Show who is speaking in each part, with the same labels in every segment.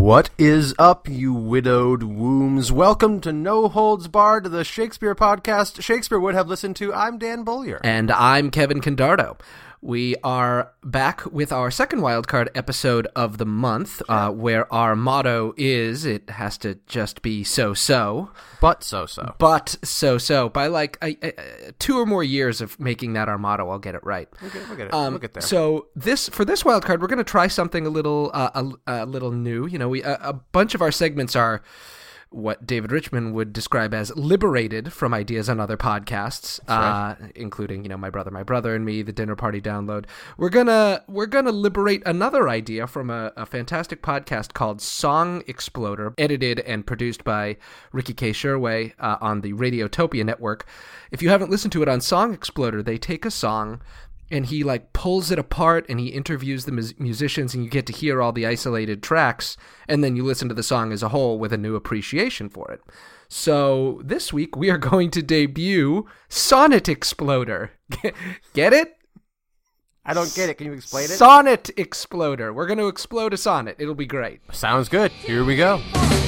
Speaker 1: What is up, you widowed wombs? Welcome to No Holds Barred, the Shakespeare podcast Shakespeare would have listened to. I'm Dan Bollier.
Speaker 2: And I'm Kevin Condardo. We are back with our second wildcard episode of the month, where our motto is, it has to just be so-so.
Speaker 1: But so-so.
Speaker 2: But so-so. By like 2 or more years of making that our motto, I'll get it right.
Speaker 1: We'll get there.
Speaker 2: So for this wildcard, we're going to try something a little new. You know, a bunch of our segments are what David Richman would describe as liberated from ideas on other podcasts,
Speaker 1: right.
Speaker 2: Including, you know, My Brother and Me, the Dinner Party Download. We're gonna liberate another idea from a fantastic podcast called Song Exploder, edited and produced by Ricky K. Sherway on the Radiotopia network. If you haven't listened to it on Song Exploder, they take a song and he like pulls it apart and he interviews the musicians, and you get to hear all the isolated tracks, and then you listen to the song as a whole with a new appreciation for it. So this week we are going to debut Sonnet Exploder. Get it?
Speaker 1: I don't get it. Can you explain it?
Speaker 2: Sonnet Exploder. We're going to explode a sonnet. It'll be great.
Speaker 1: Sounds good. Here we go.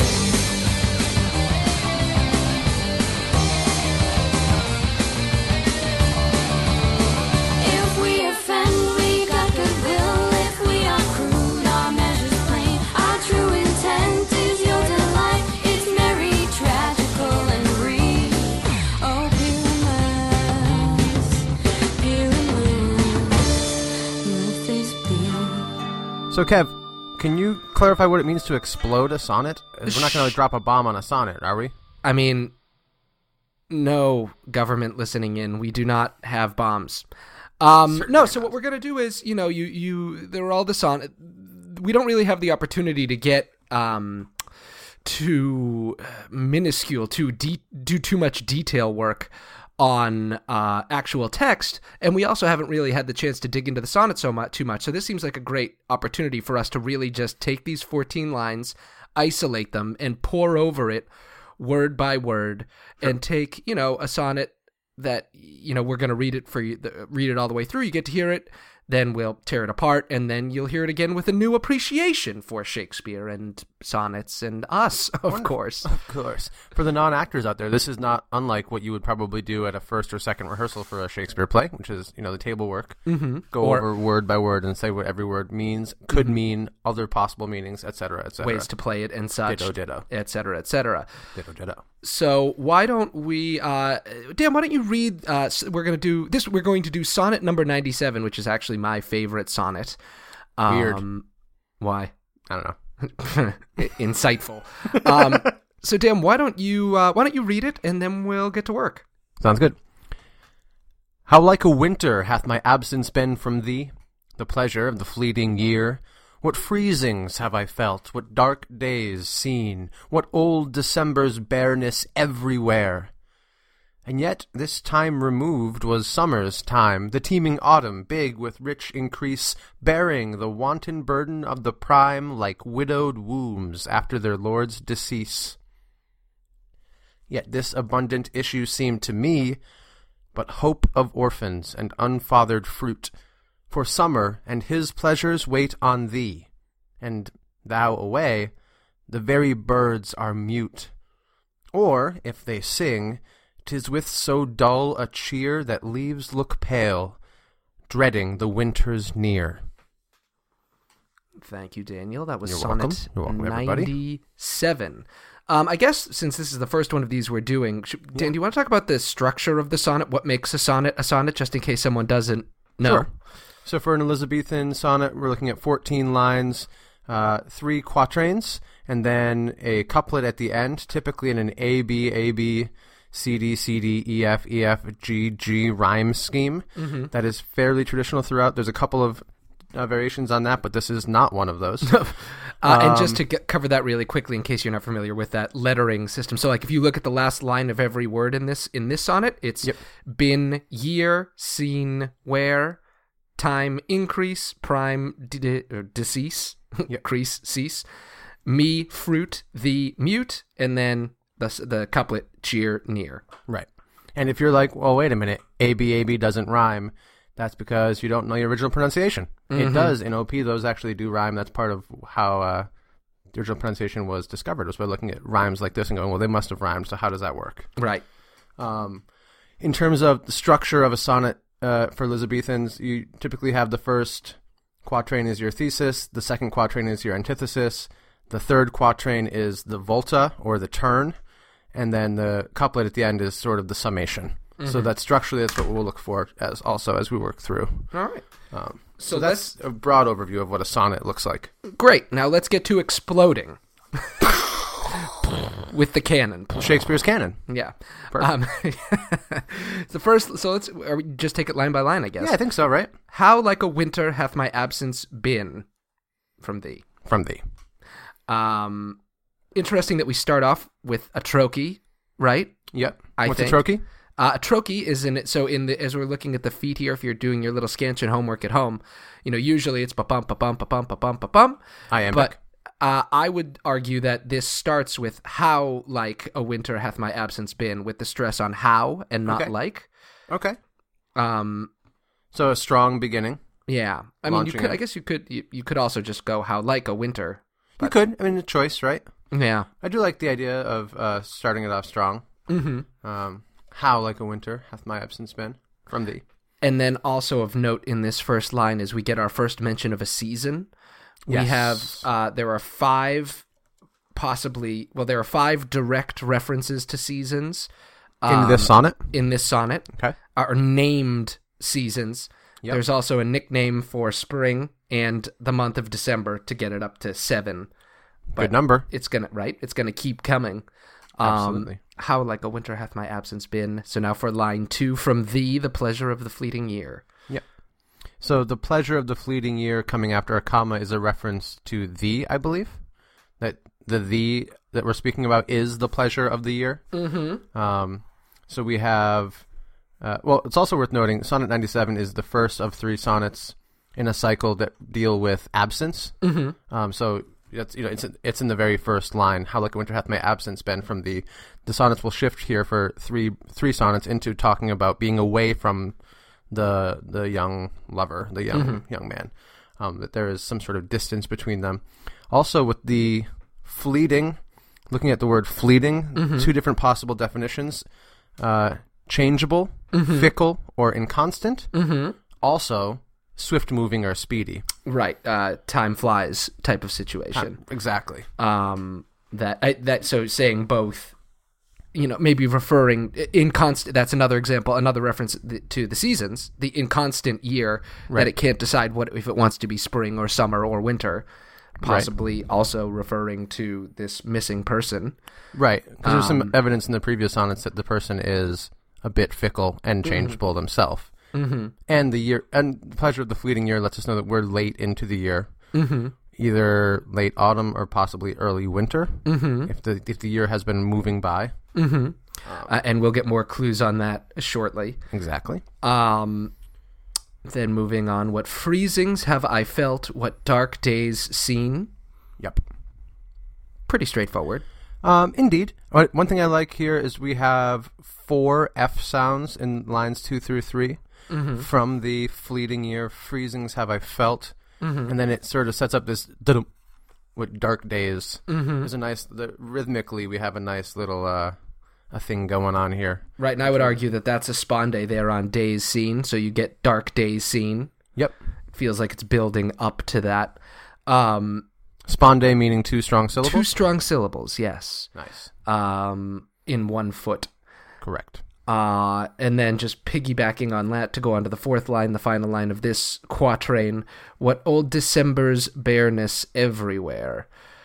Speaker 1: So, Kev, can you clarify what it means to explode a sonnet? We're not going to drop a bomb on a sonnet, are we?
Speaker 2: I mean, no government listening in. We do not have bombs. No, so what we're going to do is, you know, there are all the sonnet. We don't really have the opportunity to get too minuscule, do too much detail work on actual text, and we also haven't really had the chance to dig into the sonnet too much. So this seems like a great opportunity for us to really just take these 14 lines, isolate them, and pour over it word by word, and take, you know, a sonnet that, you know, we're going to read it all the way through. You get to hear it, then we'll tear it apart, and then you'll hear it again with a new appreciation for Shakespeare and sonnets and us, of course.
Speaker 1: Of course. For the non-actors out there, this is not unlike what you would probably do at a first or second rehearsal for a Shakespeare play, which is, you know, the table work.
Speaker 2: Mm-hmm.
Speaker 1: Go over word by word and say what every word means, could mean, other possible meanings, etc., etc.
Speaker 2: Ways to play it and such.
Speaker 1: Ditto.
Speaker 2: Etc., etc.
Speaker 1: Ditto.
Speaker 2: So why don't we, Dan, why don't you read, we're going to do sonnet number 97, which is actually my favorite sonnet.
Speaker 1: Weird.
Speaker 2: Why?
Speaker 1: I don't know.
Speaker 2: Insightful. So Dan, why don't you read it, and then we'll get to work.
Speaker 1: Sounds good. How like a winter hath my absence been from thee, the pleasure of the fleeting year. What freezings have I felt, what dark days seen, what old December's bareness everywhere. And yet this time removed was summer's time, the teeming autumn, big with rich increase, bearing the wanton burden of the prime like widowed wombs after their lord's decease. Yet this abundant issue seemed to me but hope of orphans and unfathered fruit, for summer and his pleasures wait on thee, and thou away, the very birds are mute. Or, if they sing, 'tis with so dull a cheer that leaves look pale, dreading the winter's near.
Speaker 2: Thank you, Daniel. That was
Speaker 1: You're
Speaker 2: sonnet
Speaker 1: welcome. You're welcome,
Speaker 2: 97. I guess since this is the first one of these we're doing, Dan, do you want to talk about the structure of the sonnet? What makes a sonnet, just in case someone doesn't know?
Speaker 1: Sure. So for an Elizabethan sonnet, we're looking at 14 lines, 3 quatrains, and then a couplet at the end, typically in an A-B, C-D, C-D, E-F, E-F, G rhyme scheme.
Speaker 2: Mm-hmm.
Speaker 1: That is fairly traditional throughout. There's a couple of variations on that, but this is not one of those.
Speaker 2: And just to cover that really quickly, in case you're not familiar with that lettering system. So, like, if you look at the last line of every word in this sonnet, it's been, year, seen, where, time, increase, prime, decease, crease, cease, me, fruit, thee, mute, and then the couplet, cheer, near.
Speaker 1: Right. And if you're like, well, wait a minute, A-B doesn't rhyme, that's because you don't know your original pronunciation. Mm-hmm. It does. In OP, those actually do rhyme. That's part of how the original pronunciation was discovered, was by looking at rhymes like this and going, well, they must have rhymed, so how does that work?
Speaker 2: Right.
Speaker 1: In terms of the structure of a sonnet for Elizabethans, you typically have the first quatrain is your thesis, the second quatrain is your antithesis, the third quatrain is the volta, or the turn, and then the couplet at the end is sort of the summation. So that structurally, that's what we'll look for as we work through.
Speaker 2: All right.
Speaker 1: So that's a broad overview of what a sonnet looks like.
Speaker 2: Great. Now let's get to exploding with the canon.
Speaker 1: Shakespeare's canon.
Speaker 2: Yeah.
Speaker 1: Perfect.
Speaker 2: The first. So we just take it line by line, I guess.
Speaker 1: Yeah, I think so, right?
Speaker 2: How like a winter hath my absence been from thee.
Speaker 1: From thee.
Speaker 2: Interesting that we start off with a trochee, right?
Speaker 1: Yep.
Speaker 2: I
Speaker 1: What's
Speaker 2: think.
Speaker 1: a trochee?
Speaker 2: A trochee is in it. So as we're looking at the feet here, if you're doing your little scansion homework at home, usually it's ba-bum, ba-bum, ba-bum, ba-bum, ba-bum.
Speaker 1: Iambic.
Speaker 2: But I would argue that this starts with how like a winter hath my absence been, with the stress on how and not
Speaker 1: Okay.
Speaker 2: like.
Speaker 1: Okay.
Speaker 2: Um,
Speaker 1: So a strong beginning.
Speaker 2: yeah. I mean,
Speaker 1: Launching it.
Speaker 2: I guess you could also just go how like a winter.
Speaker 1: You could. I mean, a choice, right?
Speaker 2: Yeah.
Speaker 1: I do like the idea of starting it off strong.
Speaker 2: Mm-hmm.
Speaker 1: How like a winter hath my absence been from thee.
Speaker 2: And then also of note in this first line is we get our first mention of a season. We
Speaker 1: Yes.
Speaker 2: have there are five direct references to seasons
Speaker 1: In this sonnet?
Speaker 2: in this sonnet.
Speaker 1: Okay.
Speaker 2: Are named seasons.
Speaker 1: Yep.
Speaker 2: There's also a nickname for spring and the month of December to get it up to 7.
Speaker 1: Good number.
Speaker 2: It's gonna keep coming.
Speaker 1: Absolutely.
Speaker 2: How like a winter hath my absence been. So now for line 2, from thee, the pleasure of the fleeting year.
Speaker 1: Yep. So the pleasure of the fleeting year coming after a comma is a reference to thee, I believe. That the thee that we're speaking about is the pleasure of the year.
Speaker 2: Mm-hmm.
Speaker 1: So we have, it's also worth noting, Sonnet 97 is the first of 3 sonnets in a cycle that deal with absence.
Speaker 2: Mm-hmm.
Speaker 1: So that's it's in the very first line. How like a winter hath my absence been from thee. The sonnets will shift here for three sonnets into talking about being away from the young lover, the young man. That there is some sort of distance between them. Also with the fleeting, looking at the word fleeting, 2 different possible definitions. Changeable, fickle, or inconstant. Also, swift-moving or speedy.
Speaker 2: Right. Time flies type of situation.
Speaker 1: Exactly.
Speaker 2: So saying both, maybe referring inconstant. That's another example, another reference to the seasons, the inconstant year that it can't decide if it wants to be spring or summer or winter. Possibly also referring to this missing person. Right.
Speaker 1: Because there's some evidence in the previous sonnets that the person is a bit fickle and changeable themselves. And the pleasure of the fleeting year lets us know that we're late into the year. Either late autumn or possibly early winter, if the year has been moving by.
Speaker 2: And we'll get more clues on that shortly.
Speaker 1: Exactly.
Speaker 2: Then moving on, what freezings have I felt, what dark days seen?
Speaker 1: Yep.
Speaker 2: Pretty straightforward.
Speaker 1: Indeed. One thing I like here is we have 4 F sounds in lines 2 through 3 from the fleeting year. Freezings have I felt, and then it sort of sets up this what dark days. There's a nice rhythmically we have a nice little a thing going on here.
Speaker 2: Right, and I would argue that that's a sponde there on days seen, so you get dark days seen.
Speaker 1: Yep.
Speaker 2: It feels like it's building up to that.
Speaker 1: Sponde meaning 2 strong syllables?
Speaker 2: 2 strong syllables, yes.
Speaker 1: Nice.
Speaker 2: In 1 foot.
Speaker 1: Correct.
Speaker 2: And then just piggybacking on that to go on to the 4th line, the final line of this quatrain, what old December's bareness everywhere.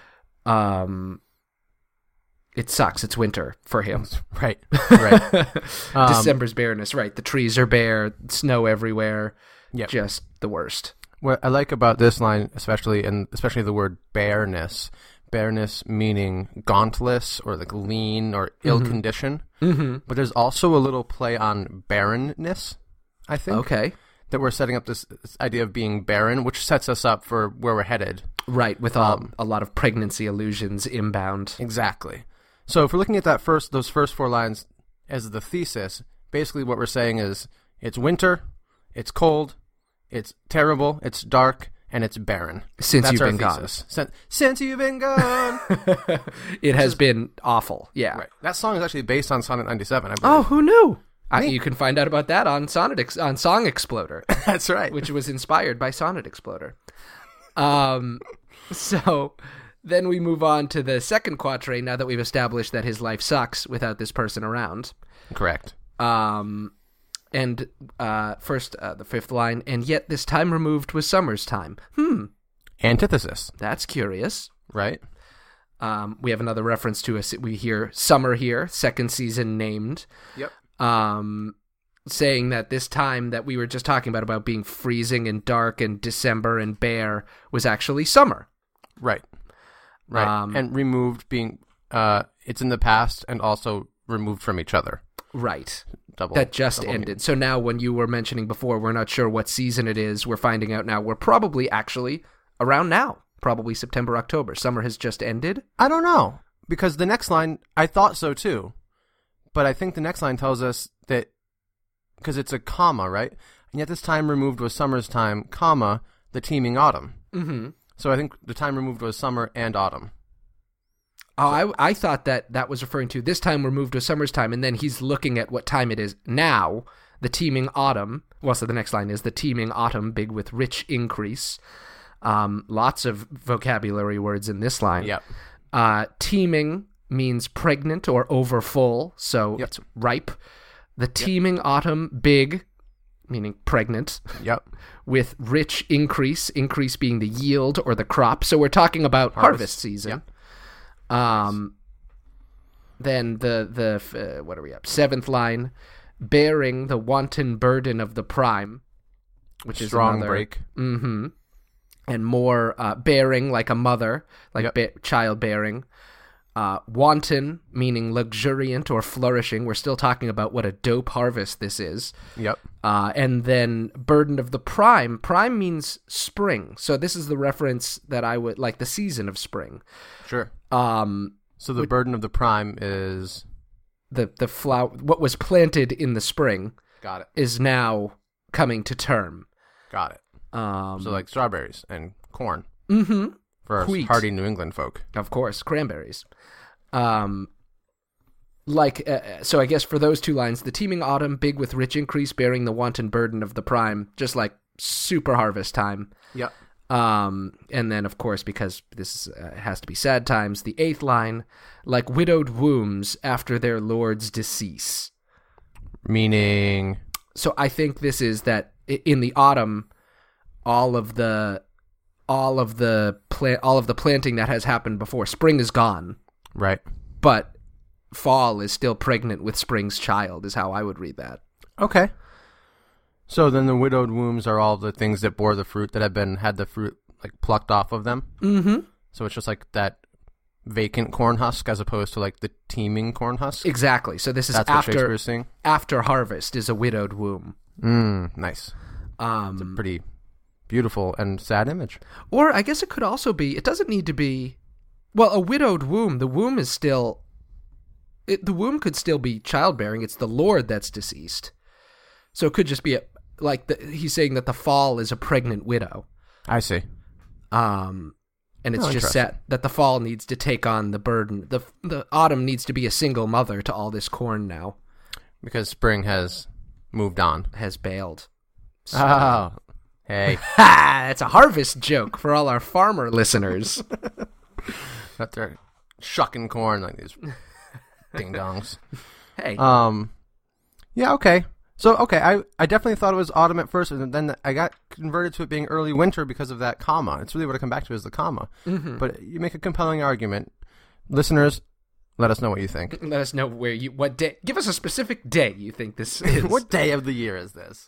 Speaker 2: It sucks. It's winter for him.
Speaker 1: Right.
Speaker 2: December's bareness, right. The trees are bare, snow everywhere.
Speaker 1: Yep.
Speaker 2: Just the worst.
Speaker 1: What I like about this line, especially the word bareness meaning gauntless or like lean or ill condition. But there's also a little play on barrenness, I think.
Speaker 2: Okay.
Speaker 1: That we're setting up this idea of being barren, which sets us up for where we're headed.
Speaker 2: Right, with a lot of pregnancy allusions inbound.
Speaker 1: Exactly. So if we're looking at those first 4 lines as the thesis, basically what we're saying is it's winter, it's cold, it's terrible, it's dark, and it's barren.
Speaker 2: Since
Speaker 1: That's
Speaker 2: you've
Speaker 1: our
Speaker 2: been gone.
Speaker 1: thesis. Since you've been gone.
Speaker 2: It has been awful. Yeah.
Speaker 1: Right. That song is actually based on Sonnet 97, I believe.
Speaker 2: Oh, who knew? You can find out about that on on Song Exploder.
Speaker 1: That's right.
Speaker 2: Which was inspired by Sonnet Exploder. So then we move on to the second quatrain now that we've established that his life sucks without this person around.
Speaker 1: Correct.
Speaker 2: And first, the fifth line, and yet this time removed was summer's time.
Speaker 1: Antithesis.
Speaker 2: That's curious.
Speaker 1: Right.
Speaker 2: We have another reference to we hear summer here, second season named.
Speaker 1: Yep.
Speaker 2: Saying that this time that we were just talking about being freezing and dark and December and bare was actually summer.
Speaker 1: Right. Right. And removed being, it's in the past and also removed from each other.
Speaker 2: Right.
Speaker 1: Double,
Speaker 2: that just ended. Meaning. So now when you were mentioning before, we're not sure what season it is. We're finding out now. We're probably actually around now. Probably September, October. Summer has just ended?
Speaker 1: I don't know. Because the next line, I thought so too. But I think the next line tells us that, because it's a comma, right? And yet this time removed was summer's time, comma, the teeming autumn.
Speaker 2: Mm-hmm.
Speaker 1: So I think the time removed was summer and autumn.
Speaker 2: Oh, I thought that was referring to this time removed was summer's time, and then he's looking at what time it is now, the teeming autumn. Well, so the next line is the teeming autumn, big with rich increase. Lots of vocabulary words in this line.
Speaker 1: Yep.
Speaker 2: Teeming means pregnant or overfull, so It's ripe. The teeming autumn, big, meaning pregnant.
Speaker 1: Yep.
Speaker 2: With rich increase being the yield or the crop. So we're talking about harvest season.
Speaker 1: Yep.
Speaker 2: Then the what are we up? Seventh line, bearing the wanton burden of the prime, which is
Speaker 1: strong
Speaker 2: another,
Speaker 1: break.
Speaker 2: Mm-hmm. And more bearing like a mother, like childbearing. Wanton meaning luxuriant or flourishing. We're still talking about what a dope harvest this is.
Speaker 1: Yep.
Speaker 2: And then burden of the prime. Prime means spring. So this is the reference that I would like, the season of spring.
Speaker 1: Sure. So the burden of the prime is
Speaker 2: the flower. What was planted in the spring.
Speaker 1: Got it.
Speaker 2: Is now coming to term.
Speaker 1: Got it. So like strawberries and corn.
Speaker 2: Mm-hmm.
Speaker 1: For us hardy New England folk.
Speaker 2: Of course, cranberries. So I guess for those two lines, the teeming autumn, big with rich increase, bearing the wanton burden of the prime, just like super harvest time.
Speaker 1: Yep.
Speaker 2: And then, of course, because this has to be sad times, the eighth line, like widowed wombs after their lord's decease.
Speaker 1: Meaning?
Speaker 2: So I think this is that in the autumn, all of the planting that has happened before spring is gone,
Speaker 1: right?
Speaker 2: But fall is still pregnant with spring's child, is how I would read that.
Speaker 1: Okay. So then the widowed wombs are all the things that bore the fruit that had the fruit like plucked off of them.
Speaker 2: Mm-hmm.
Speaker 1: So it's just like that vacant corn husk as opposed to like the teeming corn husk.
Speaker 2: Exactly. So this is after harvest is a widowed womb.
Speaker 1: Nice. It's a pretty beautiful and sad image.
Speaker 2: Or I guess it could also be, it doesn't need to be, well, a widowed womb. The womb is still, the womb could still be childbearing. It's the Lord that's deceased. So it could just be he's saying that the fall is a pregnant widow.
Speaker 1: I see.
Speaker 2: And it's just set that the fall needs to take on the burden. The autumn needs to be a single mother to all this corn now.
Speaker 1: Because spring has moved on.
Speaker 2: Has bailed.
Speaker 1: So, oh. Hey.
Speaker 2: Ha! That's a harvest joke for all our farmer listeners.
Speaker 1: That they're shucking corn like these ding-dongs.
Speaker 2: Hey.
Speaker 1: Yeah, okay. So, okay, I definitely thought it was autumn at first, and then I got converted to it being early winter because of that comma. It's really what I come back to is the comma.
Speaker 2: Mm-hmm.
Speaker 1: But you make a compelling argument. Listeners, let us know what you think.
Speaker 2: Let us know what day. Give us a specific day you think this is.
Speaker 1: What day of the year is this?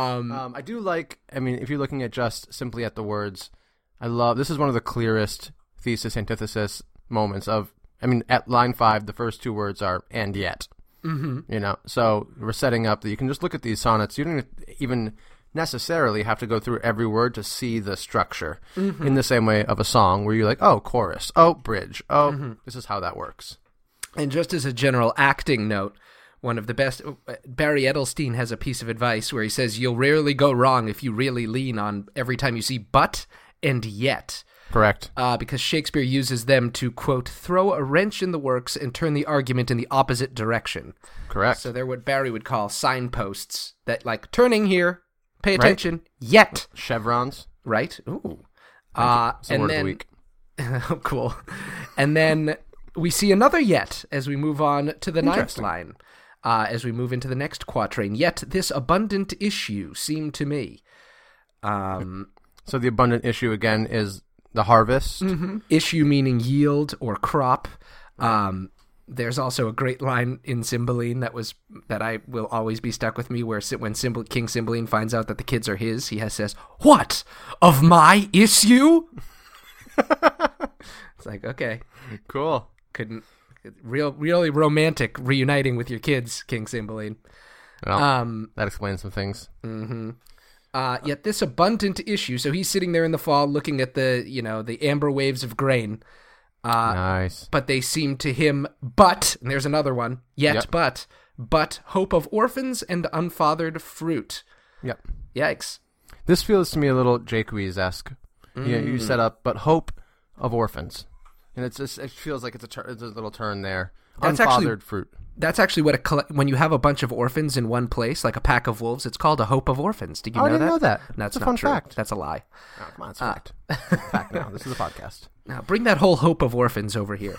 Speaker 1: I do like, if you're looking at just simply at the words, this is one of the clearest thesis antithesis moments of, at line 5, the first two words are, and yet.
Speaker 2: Mm-hmm.
Speaker 1: So we're setting up that you can just look at these sonnets. You don't even necessarily have to go through every word to see the structure in the same way of a song where you're like, oh, chorus, oh, bridge, oh, this is how that works.
Speaker 2: And just as a general acting note, one of the best, Barry Edelstein has a piece of advice where he says, you'll rarely go wrong if you really lean on every time you see but and yet.
Speaker 1: Correct.
Speaker 2: Because Shakespeare uses them to, quote, throw a wrench in the works and turn the argument in the opposite direction.
Speaker 1: Correct.
Speaker 2: So they're what Barry would call signposts that, like, turning here, pay attention, yet.
Speaker 1: Chevrons.
Speaker 2: Right? Ooh.
Speaker 1: It's the
Speaker 2: and
Speaker 1: word
Speaker 2: then,
Speaker 1: of the week.
Speaker 2: Oh, cool. And then we see another yet as we move on to the ninth line. As we move into the next quatrain. Yet this abundant issue seemed to me.
Speaker 1: So the abundant issue, again, is the harvest.
Speaker 2: Mm-hmm. Issue meaning yield or crop. There's also a great line in Cymbeline that I will always be stuck with me, where when King Cymbeline finds out that the kids are his, he says, "What? Of my issue?" It's like, okay.
Speaker 1: Cool.
Speaker 2: Really romantic reuniting with your kids, King Cymbeline.
Speaker 1: Well, that explains some things.
Speaker 2: Mm-hmm. Yet this abundant issue, so he's sitting there in the fall looking at the amber waves of grain.
Speaker 1: Nice.
Speaker 2: But they seem to him, and there's another one, but hope of orphans and unfathered fruit.
Speaker 1: Yep.
Speaker 2: Yikes.
Speaker 1: This feels to me a little Jaques-esque. You set up, but hope of orphans. And it feels like it's a little turn there.
Speaker 2: That's
Speaker 1: Unfathered fruit.
Speaker 2: That's actually what when you have a bunch of orphans in one place, like a pack of wolves, it's called a hope of orphans. Did you know that?
Speaker 1: I didn't know that.
Speaker 2: That's
Speaker 1: a
Speaker 2: not
Speaker 1: fun
Speaker 2: true.
Speaker 1: fact.
Speaker 2: That's a lie.
Speaker 1: Oh, come on, it's a fact. Fact now. This is a podcast.
Speaker 2: Now bring that whole hope of orphans over here.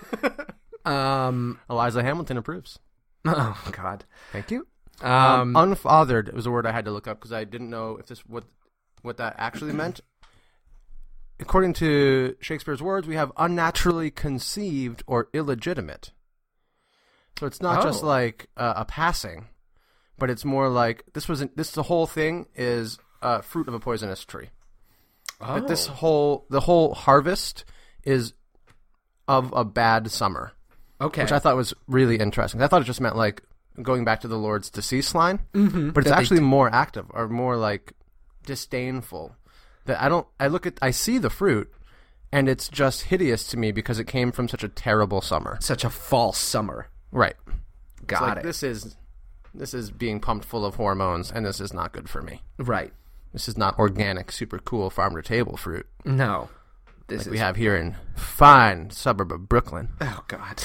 Speaker 1: Eliza Hamilton approves.
Speaker 2: Oh God.
Speaker 1: Thank you. Unfathered was a word I had to look up because I didn't know if what that actually meant. According to Shakespeare's words, we have unnaturally conceived or illegitimate. So it's not just like a passing, but it's more like the whole thing is fruit of a poisonous tree.
Speaker 2: Oh.
Speaker 1: That the whole harvest is of a bad summer.
Speaker 2: Okay.
Speaker 1: Which I thought was really interesting. I thought it just meant like going back to the Lord's deceased line, but it's actually more active or more like disdainful. That I see the fruit, and it's just hideous to me because it came from such a terrible summer.
Speaker 2: Such a false summer.
Speaker 1: Right.
Speaker 2: Got it.
Speaker 1: This is being pumped full of hormones, and this is not good for me.
Speaker 2: Right.
Speaker 1: This is not organic, super cool farm-to-table fruit.
Speaker 2: No.
Speaker 1: We have here in fine suburb of Brooklyn.
Speaker 2: Oh, God.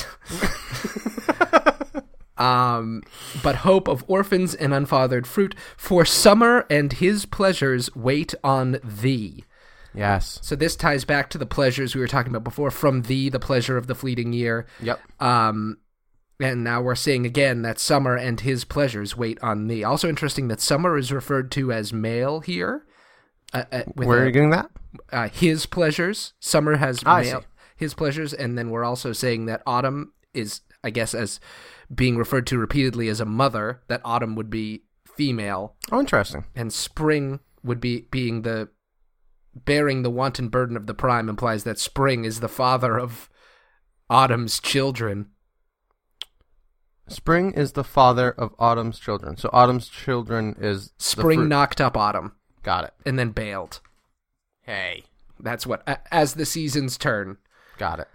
Speaker 2: But hope of orphans and unfathered fruit, for summer and his pleasures wait on thee.
Speaker 1: Yes.
Speaker 2: So this ties back to the pleasures we were talking about before, from thee, the pleasure of the fleeting year.
Speaker 1: Yep.
Speaker 2: And now we're saying again that summer and his pleasures wait on thee. Also interesting that summer is referred to as male here.
Speaker 1: Where are you getting that?
Speaker 2: His pleasures. Summer has male, his pleasures, and then we're also saying that autumn is, I guess, as being referred to repeatedly as a mother, that autumn would be female.
Speaker 1: Oh, interesting.
Speaker 2: And spring would be bearing the wanton burden of the prime, implies that spring is the father of autumn's children.
Speaker 1: Spring is the father of autumn's children. So autumn's children is
Speaker 2: spring knocked up autumn.
Speaker 1: Got it.
Speaker 2: And then bailed.
Speaker 1: Hey.
Speaker 2: That's what, as the seasons turn.
Speaker 1: Got it.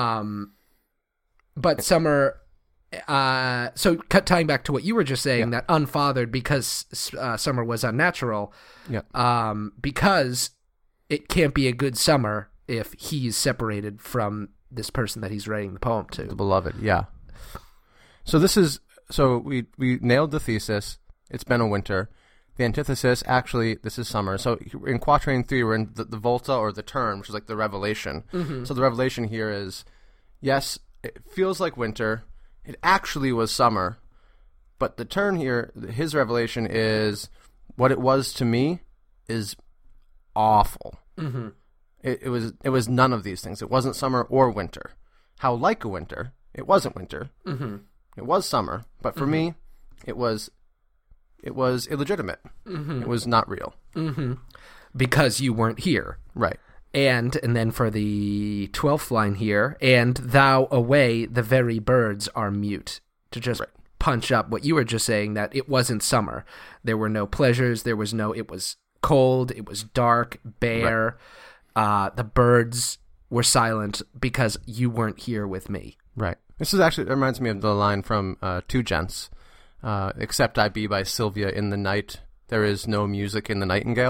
Speaker 2: But summer, so tying back to what you were just saying, that unfathered, because summer was unnatural, because it can't be a good summer if he's separated from this person that he's writing the poem to.
Speaker 1: The beloved, yeah. So we nailed the thesis. It's been a winter. The antithesis, actually, this is summer. So in Quatrain 3, we're in the volta, or the turn, which is like the revelation. Mm-hmm. So the revelation here is, yes, it feels like winter. It actually was summer. But the turn here, his revelation is, what it was to me is awful. Mm-hmm. It was none of these things. It wasn't summer or winter. How like a winter, it wasn't winter. Mm-hmm. It was summer. But for me, it was illegitimate. Mm-hmm. It was not real.
Speaker 2: Mm-hmm. Because you weren't here.
Speaker 1: Right.
Speaker 2: And then for the 12th line here, and thou away the very birds are mute. To just punch up what you were just saying, that it wasn't summer. There were no pleasures. It was cold. It was dark, bare. Right. The birds were silent because you weren't here with me.
Speaker 1: Right. This is actually, it reminds me of the line from Two Gents. Except I be by Sylvia in the night, there is no music in the nightingale.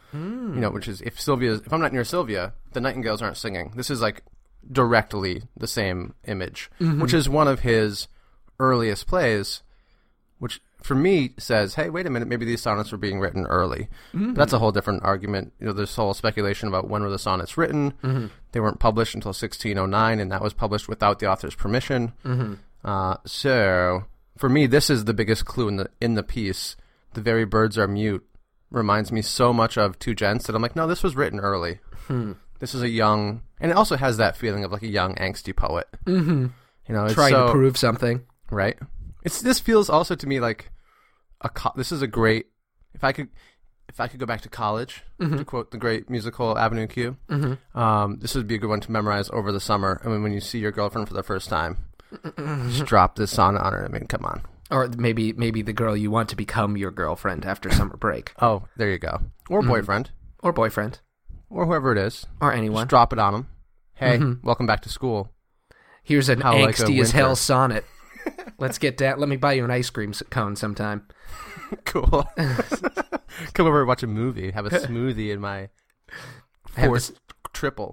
Speaker 1: which is if I'm not near Sylvia, the nightingales aren't singing. This is like directly the same image, which is one of his earliest plays, which for me says, hey, wait a minute, maybe these sonnets were being written early. But that's a whole different argument. There's whole speculation about when were the sonnets written. They weren't published until 1609, and that was published without the author's permission. So for me, this is the biggest clue in the piece. The very birds are mute reminds me so much of Two Gents that I'm like, no, this was written early. This is a young, and it also has that feeling of like a young angsty poet. It's
Speaker 2: trying to prove something,
Speaker 1: right? This feels also to me like this is a great. If I could go back to college, to quote the great musical Avenue Q, this would be a good one to memorize over the summer. I mean, when you see your girlfriend for the first time, just drop this sonnet on her. I mean, come on.
Speaker 2: Or maybe the girl you want to become your girlfriend after summer break.
Speaker 1: Oh, there you go. Or boyfriend.
Speaker 2: Or boyfriend.
Speaker 1: Or whoever it is.
Speaker 2: Or anyone.
Speaker 1: Just drop it on them. Hey, welcome back to school.
Speaker 2: Here's an angsty as hell sonnet. Let's get down. Let me buy you an ice cream cone sometime.
Speaker 1: Cool. Come over and watch a movie. Have a smoothie in my fourth triple.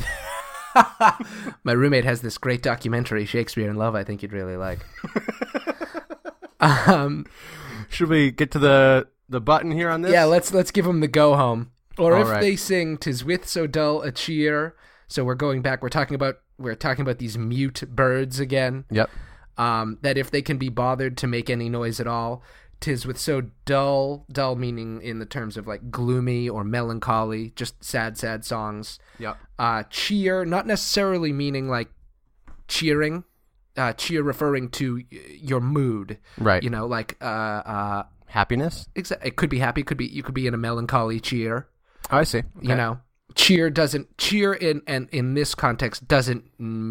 Speaker 2: My roommate has this great documentary, Shakespeare in Love, I think you'd really like.
Speaker 1: Should we get to the button here on this?
Speaker 2: Yeah, let's give them the go home. Or
Speaker 1: All
Speaker 2: if
Speaker 1: right.
Speaker 2: they sing "'Tis with so dull a cheer." So we're going back. We're talking about these mute birds again.
Speaker 1: Yep.
Speaker 2: That if they can be bothered to make any noise at all, "'tis with so dull meaning in the terms of like gloomy or melancholy, just sad songs.
Speaker 1: Yep.
Speaker 2: Cheer, not necessarily meaning like cheering. Cheer referring to your mood.
Speaker 1: Right.
Speaker 2: Like
Speaker 1: happiness.
Speaker 2: It could be happy. You could be in a melancholy cheer.
Speaker 1: Oh, I see. Okay.
Speaker 2: Cheer in this context doesn't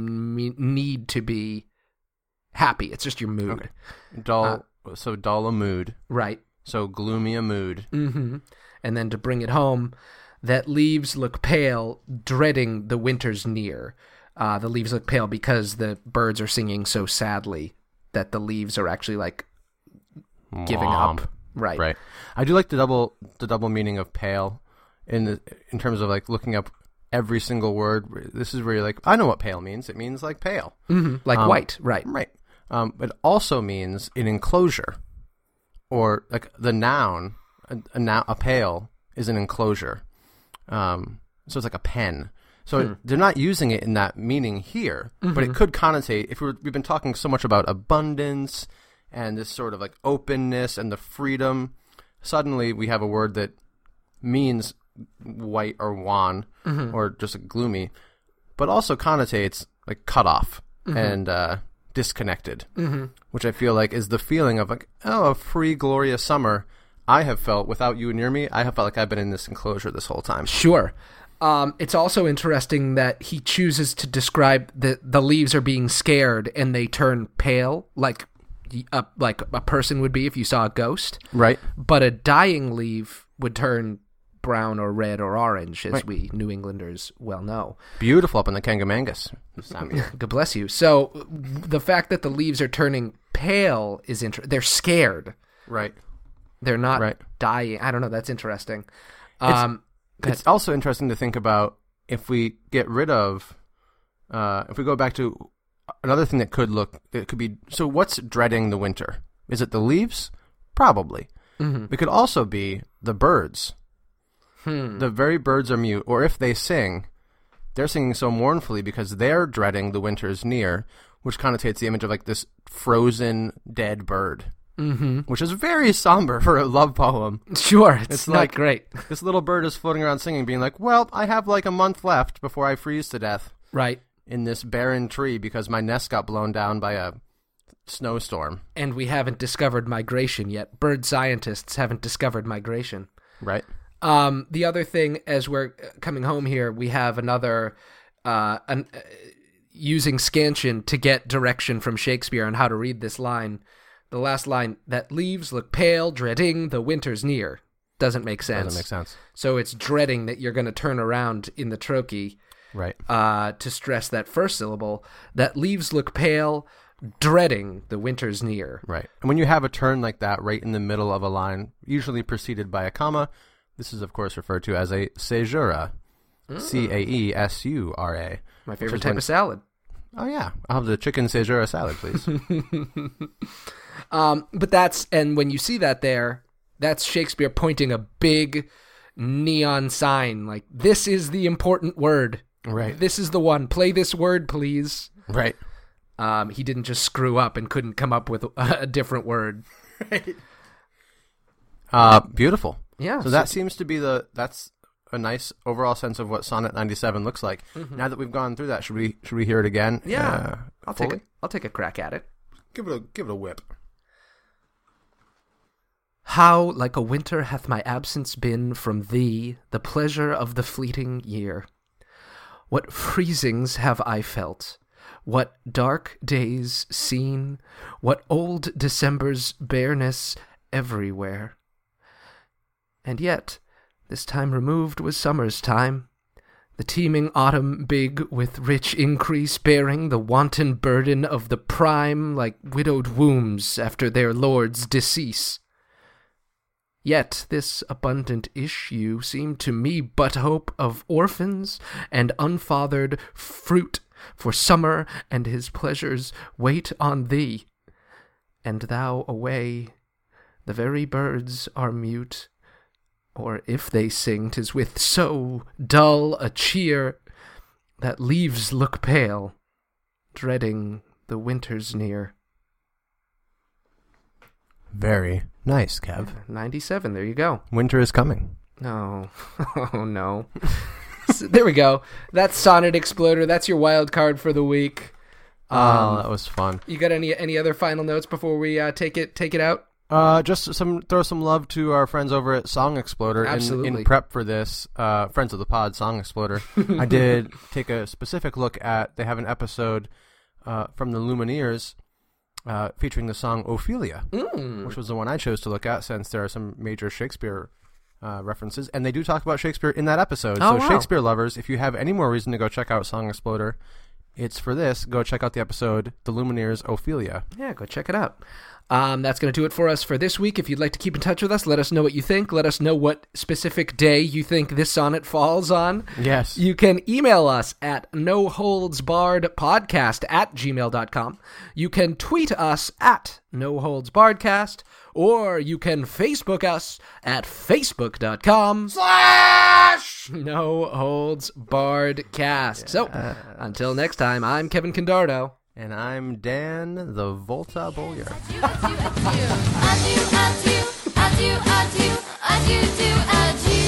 Speaker 2: need to be happy. It's just your mood.
Speaker 1: Okay. Dull. So dull a mood.
Speaker 2: Right.
Speaker 1: So gloomy a mood.
Speaker 2: And then to bring it home, that leaves look pale, dreading the winter's near. The leaves look pale because the birds are singing so sadly that the leaves are actually like giving up. Right.
Speaker 1: Right. I do like the double meaning of pale in terms of like looking up every single word. This is where you're like, I know what pale means. It means like pale.
Speaker 2: Like white. Right.
Speaker 1: Right. But it also means an enclosure, or like the noun, a pale is an enclosure. So it's like a pen. So they're not using it in that meaning here, but it could connotate, if we've been talking so much about abundance and this sort of like openness and the freedom, suddenly we have a word that means white or wan or just gloomy, but also connotates like cut off and disconnected, which I feel like is the feeling of like, oh, a free, glorious summer. I have felt, without you near me, I have felt like I've been in this enclosure this whole time.
Speaker 2: Sure. It's also interesting that he chooses to describe the leaves are being scared and they turn pale, like a person would be if you saw a ghost.
Speaker 1: Right.
Speaker 2: But a dying leaf would turn brown or red or orange, as we New Englanders well know.
Speaker 1: Beautiful up in the Kangamangas.
Speaker 2: God bless you. So the fact that the leaves are turning pale is interesting. They're scared.
Speaker 1: Right.
Speaker 2: They're not dying. I don't know. That's interesting.
Speaker 1: It's also interesting to think about if we get rid of, if we go back to another thing it could be, so what's dreading the winter? Is it the leaves? Probably. It could also be the birds. The very birds are mute, or if they sing, they're singing so mournfully because they're dreading the winter's near, which connotates the image of like this frozen, dead bird. Which is very somber for a love poem.
Speaker 2: Sure, it's not
Speaker 1: like
Speaker 2: great.
Speaker 1: This little bird is floating around singing, being like, well, I have like a month left before I freeze to death.
Speaker 2: Right.
Speaker 1: In this barren tree because my nest got blown down by a snowstorm.
Speaker 2: And we haven't discovered migration yet. Bird scientists haven't discovered migration.
Speaker 1: Right.
Speaker 2: The other thing, as we're coming home here, we have another... using scansion to get direction from Shakespeare on how to read this line. The last line, that leaves look pale, dreading the winter's near, doesn't make sense.
Speaker 1: Doesn't make sense.
Speaker 2: So it's dreading that you're going to turn around in the trochee,
Speaker 1: right?
Speaker 2: To stress that first syllable. That leaves look pale, dreading the winter's near.
Speaker 1: Right. And when you have a turn like that right in the middle of a line, usually preceded by a comma, This is, of course, referred to as a caesura. Caesura.
Speaker 2: My favorite type of salad.
Speaker 1: Oh, yeah. I'll have the chicken caesura salad, please.
Speaker 2: But and when you see that there, that's Shakespeare pointing a big neon sign, like, this is the important word.
Speaker 1: Right.
Speaker 2: This is the one. Play this word, please.
Speaker 1: Right.
Speaker 2: He didn't just screw up and couldn't come up with a different word.
Speaker 1: Right. Beautiful.
Speaker 2: Yeah.
Speaker 1: So that seems to be that's a nice overall sense of what Sonnet 97 looks like. Mm-hmm. Now that we've gone through that, should we hear it again?
Speaker 2: Yeah. I'll take a crack at it.
Speaker 1: Give it a whip.
Speaker 2: How like a winter hath my absence been from thee, the pleasure of the fleeting year. What freezings have I felt, what dark days seen, what old December's bareness everywhere. And yet, this time removed was summer's time, the teeming autumn big with rich increase bearing the wanton burden of the prime like widowed wombs after their lord's decease. Yet this abundant issue seemed to me but hope of orphans and unfathered fruit, for summer and his pleasures wait on thee. And thou away, the very birds are mute, or if they sing, 'tis with so dull a cheer that leaves look pale, dreading the winter's near.
Speaker 1: Very nice, Kev.
Speaker 2: 97, there you go.
Speaker 1: Winter is coming.
Speaker 2: No. Oh, no. So, there we go. That's Sonnet Exploder. That's your wild card for the week.
Speaker 1: That was fun.
Speaker 2: You got any other final notes before we take it out?
Speaker 1: Just throw some love to our friends over at Song Exploder.
Speaker 2: Absolutely.
Speaker 1: In prep for this, friends of the pod, Song Exploder, I did take a specific look at, they have an episode from the Lumineers featuring the song Ophelia, which was the one I chose to look at since there are some major Shakespeare references. And they do talk about Shakespeare in that episode.
Speaker 2: Oh,
Speaker 1: so
Speaker 2: wow.
Speaker 1: Shakespeare lovers, if you have any more reason to go check out Song Exploder, it's for this. Go check out the episode, The Lumineers, Ophelia.
Speaker 2: Yeah, go check it out. That's going to do it for us for this week. If you'd like to keep in touch with us, let us know what you think. Let us know what specific day you think this sonnet falls on.
Speaker 1: Yes.
Speaker 2: You can email us at noholdsbarredpodcast@gmail.com. You can tweet us at noholdsbarredcast, or you can Facebook us at facebook.com/noholdsbarredcast. So, until next time, I'm Kevin Condardo.
Speaker 1: And I'm Dan the Volta Bowyer.
Speaker 3: Adieu, adieu, adieu, adieu, adieu, adieu, adieu, adieu.